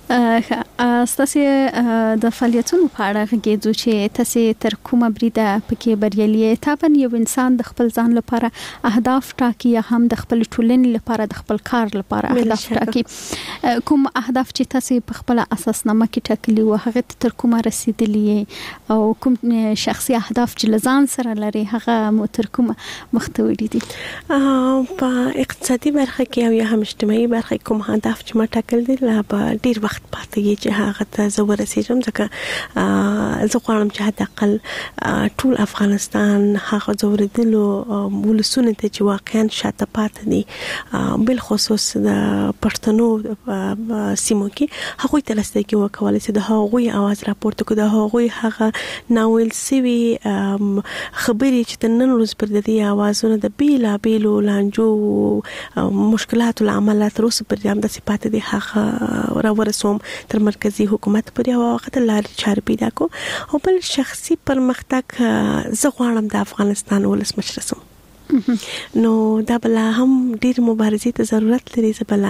ستاسو د فعالیتونو په اړه غږیږو چې تاسو تر کومه بریده پکې بریالي تابن یو انسان د خپل ځان لپاره اهداف ټاکي یا هم د خپل ټولنې لپاره د خپل کار لپاره اهداف ټاکي کوم اهداف چې تاسو په خپل اساسنامه کې ټاکلي و هغه تر کومه رسیدلی او کوم شخصي اهداف چې لزان سره لري هغه مو تر کومه مختوری دي په اقتصادي برخه کې او یا هم اجتماعي برخه کې کوم اهداف چې ما ټاکل دي لا په ډیر وخت پاتې چې هغه ته زه ورسېږم ځکه زه غواړم چې حد اقل ټول افغانستان هغه زوردلو ولسونه ته چې واقعا شاته پاتې دي بل خصوص د پښتنو سیمو کې هغه ته لاسته وکولای چې د هغوی आवाज راپورته کړي د هغوی هغه ناول سوي خبرې چې نن ورځ پر دې आवाजونه د بیلا بیلو لانجو مشکلات العمل تر اوسه پر دې هم د صفات دي هغه راورسوم تر مرکزی حکومت پر یو وخت لارې چارې پیدا کو او بل شخصي پرمختګ زه غواړم د افغانستان ولسمشر سم نو دا بل هم ډیر مبارزې ته ضرورت لري زبلا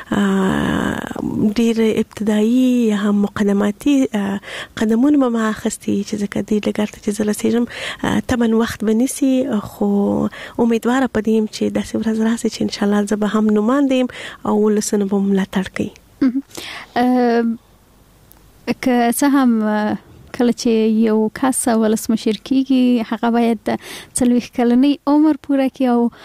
ډیر ابتدایي هم مقدماتي قدمونه ما اخستي چې زکه دې لګارته چې زلسېجم تمن وخت بنسي خو امیدواره پدیم چې د ورځ راسي چې ان شاء الله زه به هم نماندم او ولسنه به ملاتړ کوي که څه هم کله چې یو کس ولسمشر کیږي هغه باید 40 کلنی عمر پوره کړي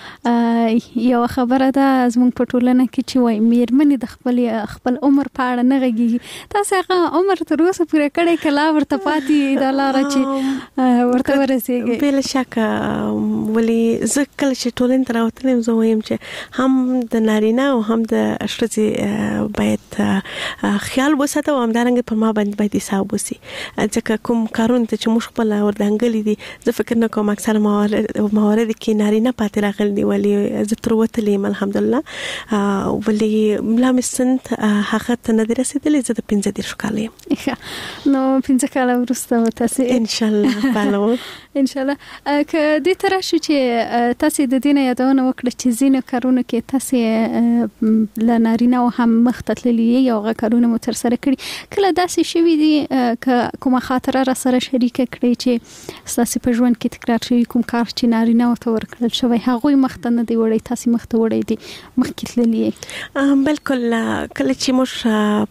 او یو خبره ده زموږ په ټولنه کې چې وای میرمنې د خپل عمر په اړه نه غږیږي تاسو هغه عمر تر اوسه پوره کړی کلا ورته پاتې د لاره چې ورته ورسیږي بل شک ولی زه کله چې ټولنه تراوتلم زه وایم چې هم د نارینه او هم د اشرزي باید خیال وساتو او همدارنګه په ما باندې باید حساب وسی ځکه کوم کارونه چې موږ خپل وردانګلې دي زه فکر نه کوم اکثر موارد کې نارینه پاتې راغلي دي ولی زه تر وتلې الحمدلله ولی ملامسنت هغه ته نه رسیدلې زه د 15 کال یم نو 15 کال وروسته تاسو ان شاء الله بالو ان شاء الله که دې تر شي چې تاسو د دینه یادونه وکړه چې زینه کارونه کې تاسو ل نارینه او هم مختللی یو غ کارونه مو تر سره کړی کله داسې شوی دي کومه خاطره را سره شریک کړئ چې تاسو په ژوند کې تکرار شوی کوم کار چې نارینه او ته ورکړل شوی هغه مخته نه دی وړي تاسو مخته وړي دي مخکې تللی بالکل کله چې موږ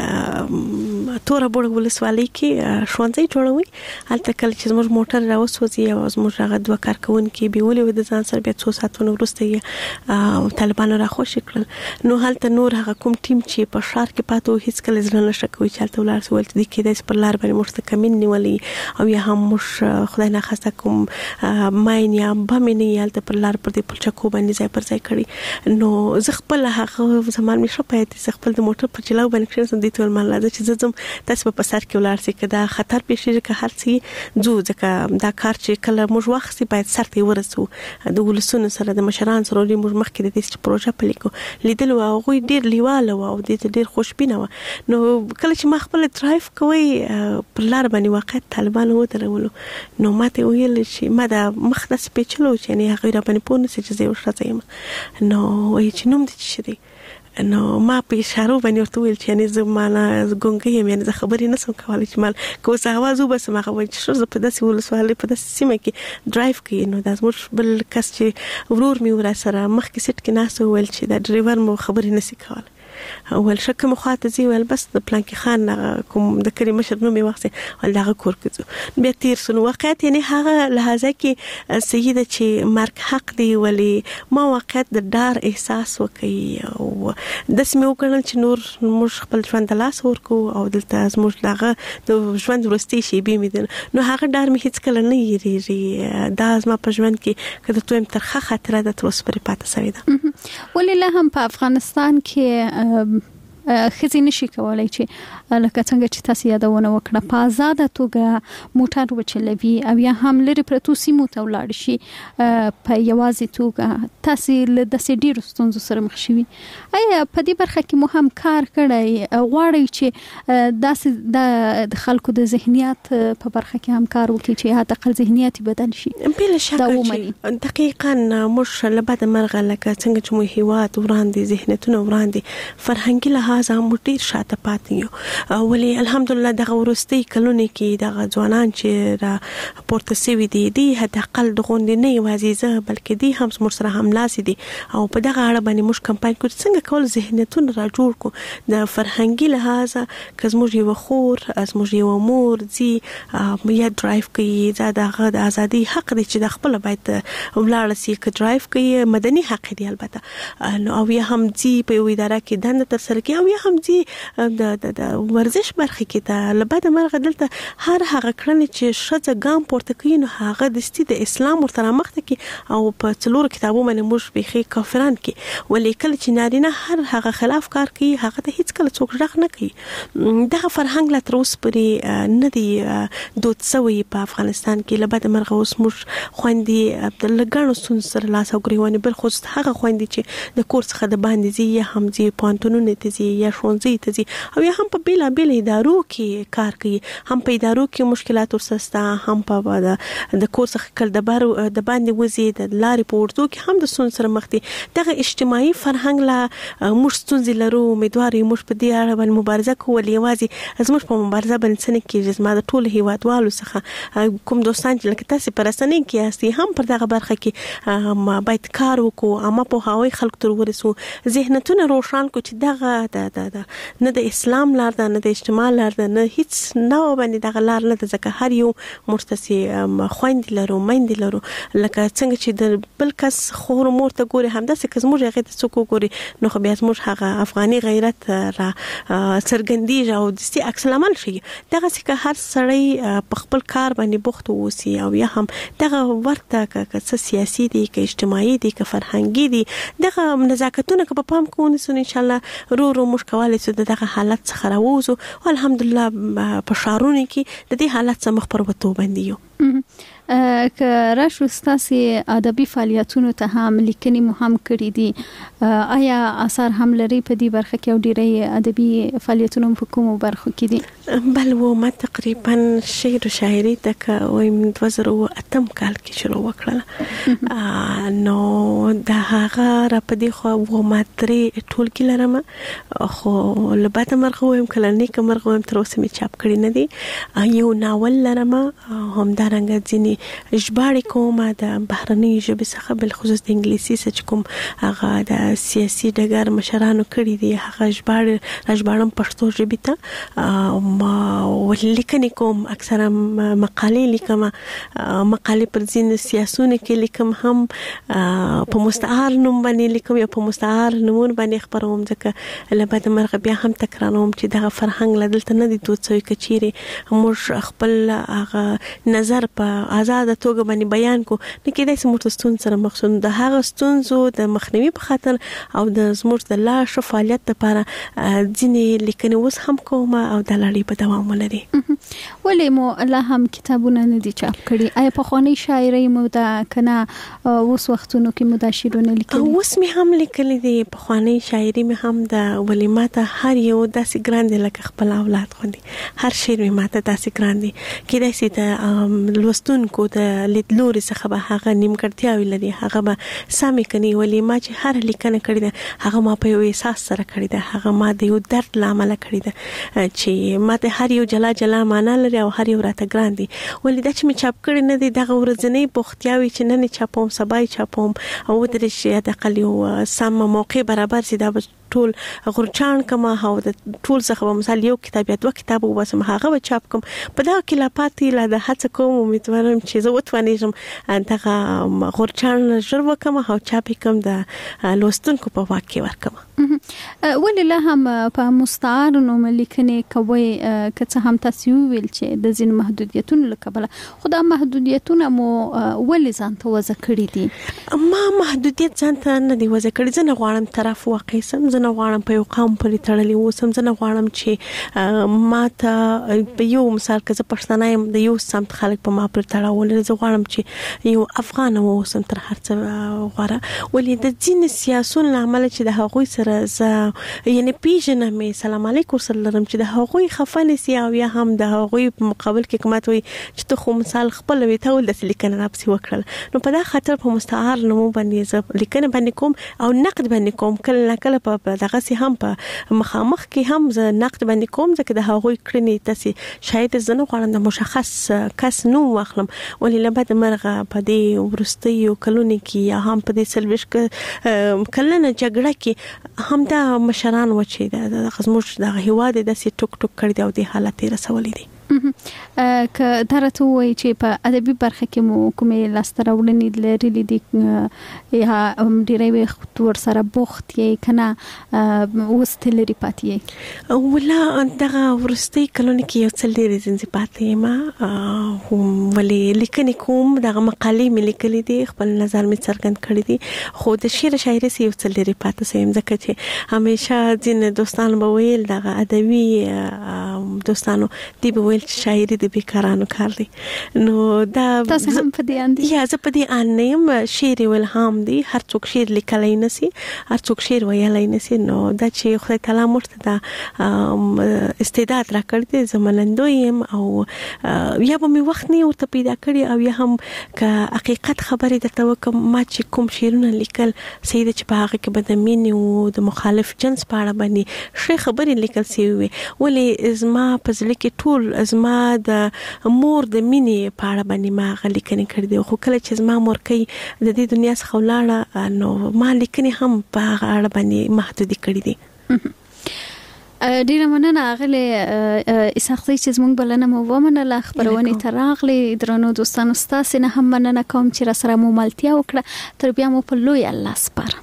په تور بوړ ولسوالۍ کې شوانځي جوړوي هلته کله چې موږ موټر راوسوځي او موږ هغه دوه کارکونکو بیولې د ځان سره بیا 2 ساعتونو وروسته طالبانو را خوشی کړل نو هلته نور هغه کوم ټیم چې په شهر کې پاتو هیڅ کله ځل نه شکوي چې هلته ولر سوال دي کې د پر لار باندې مرسته کمین نیولي او یا هم مش خدای نه خاصه کوم ماین یا بمنی یالته پر لار پر دې پلچکو باندې ځای پر ځای کړی نو زه خپل هغه زمان مې شو پاتې زه خپل د موټر پر چلاو باندې کړم د ټول مال لازم چې زم تاسو په سر کې ولار سي کدا خطر پېښې که هر څه زو ځکه دا کار چې کله موږ وخت سي باید سر ته ورسو د ولسونو سره د مشران سره موږ مخکې د دې پروژه پلیکو لیدل او غوي ډیر لیواله او د ډیر خوشبینه نو کله چې ما خپل ډرایو کوي پر لار باندې واقع طالبان و درولو نو ماته ویل چې ما د مخدس پیچلو چې نه هغه را باندې پونه چې زه ورشته نو وای چې نوم دې شری نو ما په اشاره باندې ورته ویل چې نه زمانه ګونګې مې نه خبرې نه سم کولای چې مال کوم څه आवाज وبس ما خو چې شو په داسې ولسوالۍ په داسې سیمه کې ډرایو کوي نو دا زموږ بل کس چې ورور می ور سره مخکې سټ کې ناس ویل چې دا ډرایور مو خبرې نسی کولای اول شکه مخاطه زی ول بس د پلانکی خان کوم د کری مشر نو می وخت ول دغه کور کړو بیا تیر سن واقعیت یعنی هغه لحظه کې سیده چې مارک حق دی ولی ما واقعیت د ډار احساس وکي او د سمو کړل چې نور موږ خپل ژوند د لاس ورکو او دلته موږ دغه د ژوند ورستي شي به می نو هغه ډار می هیڅ کله نه یریږي دا زما په ژوند کې کله تویم ترخه خاطره د تر اوسه پرې پاتې شوی ده ولی له هم په افغانستان کې خزي نشي کولای چې لکه څنګه چې تاسو یادونه وکړه په آزاد توګه موټر وچلوي او یا هم لري پرتو سیمو ته ولاړ شي په یوازې توګه تاسو له داسې ډیرو ستونزو سره مخ شوي ایا په دې برخه کې مو هم کار کړی غواړئ چې داسې د خلکو د ذهنیت په برخه کې هم کار وکړي چې حتی خپل ذهنیت بدل شي بلا شک دقیقاً مش له بعد مرغه لکه څنګه چې مو هیواد وړاندې ذهنیتونه وړاندې فرهنګي لحاظ لحاظ هم ډیر شاته پاتې یو. ولی الحمدلله دغه ورستي کلونه کې دغه ځوانان چې را پورته سوي دي حتی اقل د غونډې نه یوازې زه بلکې دي هم زموږ سره هملاسې دي او په دغه اړه باندې موږ کمپاین کوو څنګه کول ذهنیتونه را جوړ کو د فرهنګي لحاظ که زموږ یو خور زموږ یو مور زی یا ډرایو کوي دغه د ازادي حق دی چې د خپل باید ولاړ سي که ډرایو کوي مدني حق دی البته او یا هم زی په یو اداره کې دنده تر سره کوي او یا هم زی د ورزش برخه کې ته لبد مرغه دلته هر هغه کړنې چې شته ګام پورته کوي نو هغه د ستې د اسلام ورته مخته کې او په څلور کتابو باندې موږ بيخي کافران کې ولې کله چې نارینه هر هغه خلاف کار کوي هغه ته هیڅ کله څوک ځخ نه کوي. دغه فرهنګ لا تر اوسه پورې نه دی دود سوی په افغانستان کې لبد مرغه اوس موږ خويندې عبدالله ګڼو سره لاس او ګریوانې بل خو هغه خويندې چې د کور څخه د باندې زی یا هم زی پانتونونه ته زی یا شونځي ته زی او یا هم په بیل ادارو کې کار کوي هم په ادارو کې مشکلات ورسسته هم په د کور څخه کل د باندې وزي د لارې په ورتو کې هم د سون سره مخ دي. دغه اجتماعي فرهنګ لا موږ ستونزې لرو امیدوار یو موږ په دې اړه باندې مبارزه کول یوازې زموږ په مبارزه باندې څنګه کې زما د ټول هیوادوالو څخه کوم دوستان چې لکه تاسو پر اسنۍ کې یاستئ هم پر دغه برخه کې باید کار وکړو اما په هاوی خلک تر ورسو ذهنتونه روشن کو چې دغه نه د اسلام لار ده نه د اجتماع لار ده نه هیڅ نه باندې دغه لار نه ده ځکه هر یو مرتسي خويند لرو مند لرو لکه څنګه چې د بل کس خور مور ته ګوري همداسې که زموږ هغه ته څوک ګوري نو خو بیا زموږ هغه افغاني غیرت را څرګندېږي او د سي عکس العمل شي. دغه څه هر سړی په خپل کار باندې بوخت اوسي او یا هم دغه ورته که سیاسي دي که اجتماعي دي که فرهنګي دي دغه نزاکتونه که په پام کې ونیسو ان شاء الله رو موږ کولای شو دغه حالت څخه راوځو او الحمدلله په شهرونو کې د دې حالت څخه مخ پر وته باندې یو. که راشو ستاسو ادبي فعالیتونو ته هم لیکنې مو هم کړې دي آیا اثر هم لري په دې برخه کې او ډېرې ادبي فعالیتونو په کومو برخو کې دي؟ بل و ما تقریبا شعر و شاعري تک وایم 2008 کال کې شروع وکړه نو د هغه را په دې خو و ما ترې ټول کې لرم خو لباته مرغه وایم کله نه کوم مرغه وایم تر اوسه می چاپ کړی نه دي. یو ناول لرم هم دا رنګ ځینی ژباړې کوم د بهرنۍ ژبې څخه بل خصوص د انګلیسي څخه کوم هغه د سیاسي ډګر مشرانو کړی دي هغه ژباړم پښتو ژبې ته ما ولیکنې کوم اکثره مقالې لیکم مقالې پر ځین سیاسونه کې لیکم هم په مستعار نوم باندې لیکم یا په مستعار نوم باندې خبروم ځکه لبد مرغه بیا هم تکرانوم چې دغه فرهنګ لدلته نه دي دوت څوی کچيري موږ خپل هغه نظر په آزاد توګه باندې بیان کو نه کېدای چې موږ ستون سره مخصوص د هغه ستونزو د مخنیوي په خاطر او د زموږ د لا شفالیت لپاره ځینې لیکنې اوس هم کوم او د لړۍ په دوام ولري. ولې مو الله هم کتابونه نه دي چاپ کړي آیا په خواني شاعري مو دا کنه اوس وختونو کې مو دا شعرونه لیکلي اوس می هم لیکلي دي په خواني شاعري می هم د ولیماته هر یو داسې ګران دي لکه خپل اولاد خوندي هر شعر می ماته داسې ګران دي کېدای شي د لوستونکو د لیدلوري څخه به هغه نیمګړتیاوې لري هغه به سمې کني ولې ما چې هر لیکنه کړې ده هغه ما په یو احساس سره کړې ده هغه ما د یو درد لامل کړې ده چې ما ته هر یو جلا معنا لري او هر یو راته ګران دي ولې دا چې می چاپ کړی نه دي دغه ورځنی بوختیاوي چې نه چاپوم سبای چاپوم او درې شي د قل یو سم موقع برابر سي دا ټول غورچان کما هاو د ټول څخه مثال یو کتاب یا دوه کتاب وباسم هغه به چاپ کوم په دا کې لا پاتې لا د هڅه کوم امیدوارم چې زه وتوانېږم دغه غورچان ژر وکم او چاپ کوم د لوستونکو په واقع ورکم. ولې لا هم په مستعار نوم لیکنې کوي که هم تاسو ویل چې د ځین محدودیتونو لکه خدا محدودیتونه مو ولې ځان ته وځ کړی دي؟ ما محدودیت ځان ته نه دی وځ کړی زه نه غواړم طرف واقع سم زه نه غواړم په یو قوم پورې تړلی اوسم زه نه غواړم چې ما ته په یو مثال که زه پښتانه یم د یو سمت خلک په ما پورې تړاو زه غواړم چې یو افغان اوسم تر هر څه غواړم ولې د ځینې سیاسون له امله چې د هغوی سره سره ز یعنی پیژنم سلام علیکم سره لرم چې د هغوی خفنه سی او یا هم د هغوی په مقابل کې کومه توي چې ته خو مثال خپل وي ته ول د لیکنه راپسې وکړل نو په دا خاطر په مستعار نوم باندې ز لیکنه باندې کوم او نقد باندې کوم کله کله په دغه سي هم په مخامخ کې هم ز نقد باندې کوم ځکه د هغوی کړنې تاسو شاید زنه غواړم د مشخص کس نو واخلم ولې لبد مرغه په دې ورستیو کلونی کې یا هم په دې سلويش کلنه جګړه کې هم دا مشران و چې د خزموش د هیواد د سي ټوک ټوک کړی او د حالت رسولې دي که درته وای چې په ادبي برخه کې مو کومې لاستراوړنې لري دي یا ډیری وخت ور سره بوخت یې کنه وستلري پاتې ولا دغه ورستي کلونی کې یو څل لري زنځ پاتې ما ولې لیکنې کوم دغه مقالې مې لیکلې دي خپل نظر مې څرګند کړی دي خو د شعر شاعري یو څل لري پاتې سیم ځکه چې همیشه ځین دوستان به ویل دغه ادبي دوستانو دی به ویل شاعري د بیکارانو کار دی نو دا تاسو هم په دې اندي یا زه په دې ان نیم شعر ولهام دی هر څوک شعر لیکلای نسی هر څوک شعر ویلای نسی نو دا چې خدای تعالی مرته دا استعداد را کړی دی زمنندویم او یا به می وخت نه ورته پیدا کړی او یا هم که حقیقت خبرې درته وکم ما چې کوم شعرونه لیکل سید چې په هغه کې بدمین او د مخالف جنس په اړه باندې شي خبرې لیکل سی وي ولې ازما په ځل کې ټول ازما د مور د مینې په اړه باندې ما غلیکنه کړې دي خو کله چې ازما مور کوي د دې دنیا څخه ولاړه نو ما لیکنه هم په اړه باندې محدود کړې دي ډیره مننه اغله اساخزي چې زموږ بلنه مو ومنله خبرونه تراغلي درنو دوستانو ستاسو نه هم مننه کوم چې را سره مو ملتیا وکړه تر بیا مو په لوی الله سپاره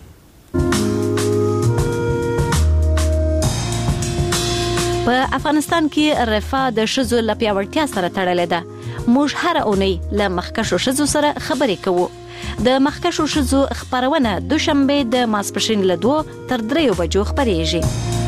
په افغانستان کې رفاه د شذو لپیاوړتیا سره تړلې ده موږ هر اونۍ له مخکښو شذو سره خبرې کوو د مخکښو شذو خبرونه دوشنبه د ماسپښین له 2 تر 3 بجو خبرېږي